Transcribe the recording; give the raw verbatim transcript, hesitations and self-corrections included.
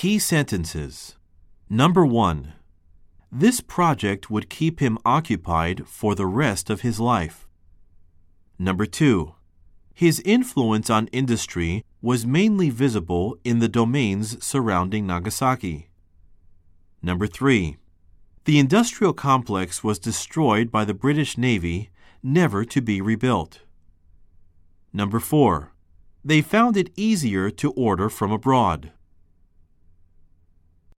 Key sentences. Number one. This project would keep him occupied for the rest of his life. Number two. His influence on industry was mainly visible in the domains surrounding Nagasaki. Number three. The industrial complex was destroyed by the British Navy, never to be rebuilt. Number four. They found it easier to order from abroad.